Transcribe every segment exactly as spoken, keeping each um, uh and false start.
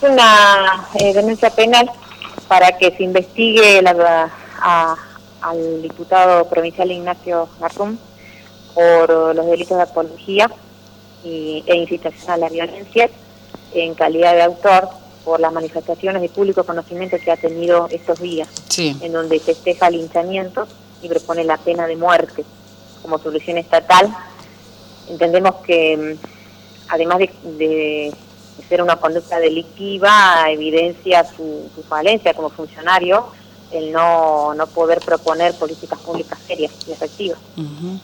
una eh, denuncia penal para que se investigue la, a, al diputado provincial Ignacio Garzón por los delitos de apología y, e incitación a la violencia en calidad de autor por las manifestaciones de público conocimiento que ha tenido estos días, sí. en donde festeja linchamientos y propone la pena de muerte como solución estatal. Entendemos que, además de, de ser una conducta delictiva, evidencia su, su falencia como funcionario, el no, no poder proponer políticas públicas serias y efectivas. Uh-huh.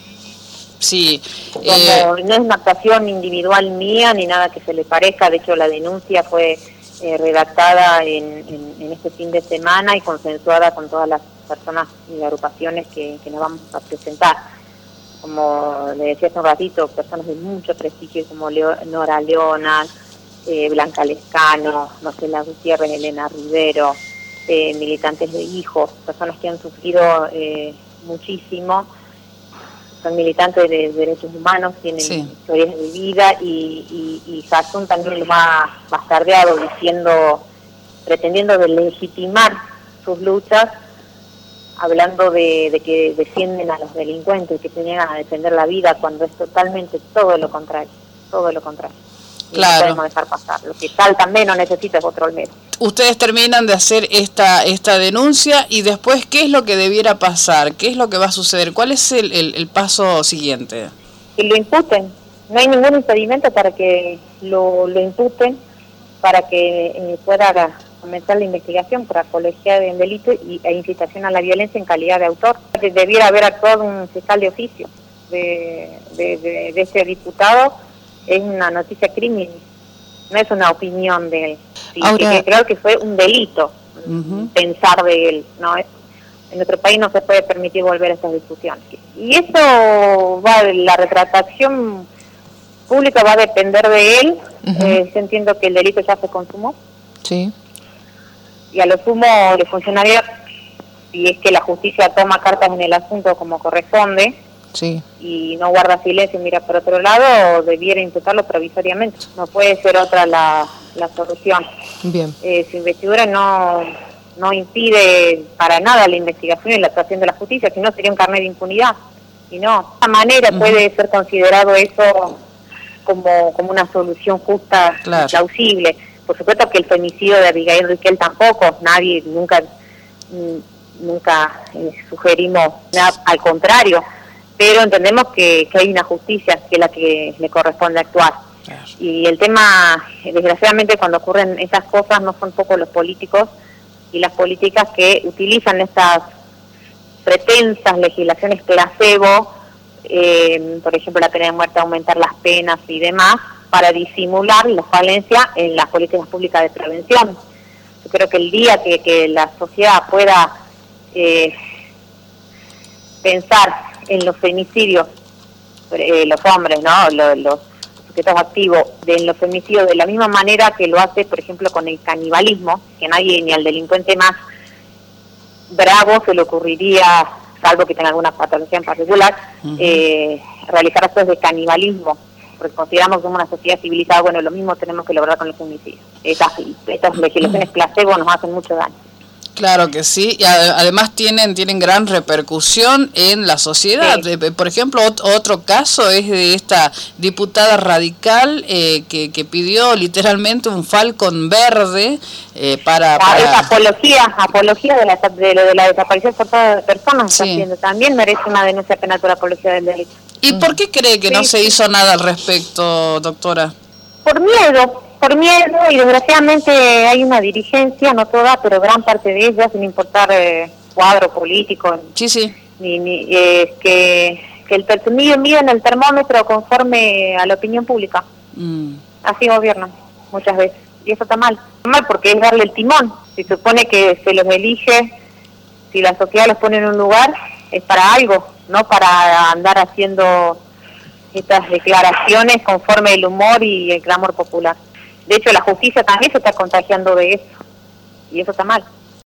Sí. Como Eh... no es una actuación individual mía ni nada que se le parezca, de hecho la denuncia fue eh, redactada en, en, en este fin de semana y consensuada con todas las personas y agrupaciones que, que nos vamos a presentar. Como le decía hace un ratito, personas de mucho prestigio como Leo, Nora Leona, eh, Blanca Lescano, Marcela Gutiérrez, Elena Rivero, eh, militantes de hijos, personas que han sufrido eh, muchísimo, son militantes de derechos humanos, tienen sí. historias de vida, y, y, y Garzón también los ha bastardeado diciendo, pretendiendo de legitimar sus luchas, hablando de, de que defienden a los delincuentes, que se niegan a defender la vida, cuando es totalmente todo lo contrario, todo lo contrario. Y claro. No podemos dejar pasar. Lo que tal también no necesita es otro Olmedo. Ustedes terminan de hacer esta esta denuncia y después, ¿qué es lo que debiera pasar? ¿Qué es lo que va a suceder? ¿Cuál es el, el, el paso siguiente? Que lo imputen. No hay ningún impedimento para que lo, lo imputen, para que eh, pueda comenzar la investigación por apología de delito y, e incitación a la violencia en calidad de autor. Debiera haber actuado un fiscal de oficio de, de, de, de ese diputado. Es una noticia crimen, no es una opinión de él. Sí, Ahora... que creo que fue un delito uh-huh. pensar de él. No, es, en nuestro país no se puede permitir volver a estas discusiones. Y eso va, la retratación pública va a depender de él. Uh-huh. eh, yo entiendo que el delito ya se consumó. Sí. Y a lo sumo le funcionaría, si es que la justicia toma cartas en el asunto como corresponde, sí. y no guarda silencio y mira por otro lado, debiera imputarlo provisoriamente. No puede ser otra la, la solución. Bien. Eh, su investidura no, no impide para nada la investigación y la actuación de la justicia, sino sería un carnet de impunidad. Y no, de esta manera uh-huh. puede ser considerado eso como, como una solución justa claro. y plausible. Por supuesto que el femicidio de Abigail Riquel tampoco, nadie, nunca, nunca eh, sugerimos nada, al contrario. Pero entendemos que, que hay una justicia que es la que le corresponde actuar. Claro. Y el tema, desgraciadamente, cuando ocurren esas cosas, no son poco los políticos y las políticas que utilizan estas pretensas legislaciones placebo, eh, por ejemplo, la pena de muerte, aumentar las penas y demás, para disimular la falencia en las políticas públicas de prevención. Yo creo que el día que, que la sociedad pueda eh, pensar en los femicidios, eh, los hombres, ¿no? Los, los sujetos activos, de en los femicidios de la misma manera que lo hace, por ejemplo, con el canibalismo, que nadie, ni al delincuente más bravo se le ocurriría, salvo que tenga alguna patología en particular, uh-huh. eh, realizar actos de canibalismo, porque consideramos que somos una sociedad civilizada. Bueno, lo mismo tenemos que lograr con los femicidios. Estas, estas legislaciones placebo nos hacen mucho daño. Claro que sí, y además tienen tienen gran repercusión en la sociedad. Sí. Por ejemplo, otro caso es de esta diputada radical eh, que, que pidió literalmente un falcón verde eh, para, para... Es apología, apología de la, de, de la desaparición forzada de personas. Sí. Está haciendo. También merece una denuncia penal por apología del delito. ¿Y mm. por qué cree que sí, no se hizo nada al respecto, doctora? Por miedo. Por miedo, y desgraciadamente hay una dirigencia, no toda, pero gran parte de ella, sin importar eh, cuadro político, sí, sí. Ni, ni, eh, que, que el miden, miden el termómetro conforme a la opinión pública. Mm. Así gobiernan muchas veces, y eso está mal. Está mal porque es darle el timón. Se supone que se los elige, si la sociedad los pone en un lugar, es para algo, no para andar haciendo estas declaraciones conforme el humor y el clamor popular. De hecho, la justicia también se está contagiando de eso, y eso está mal.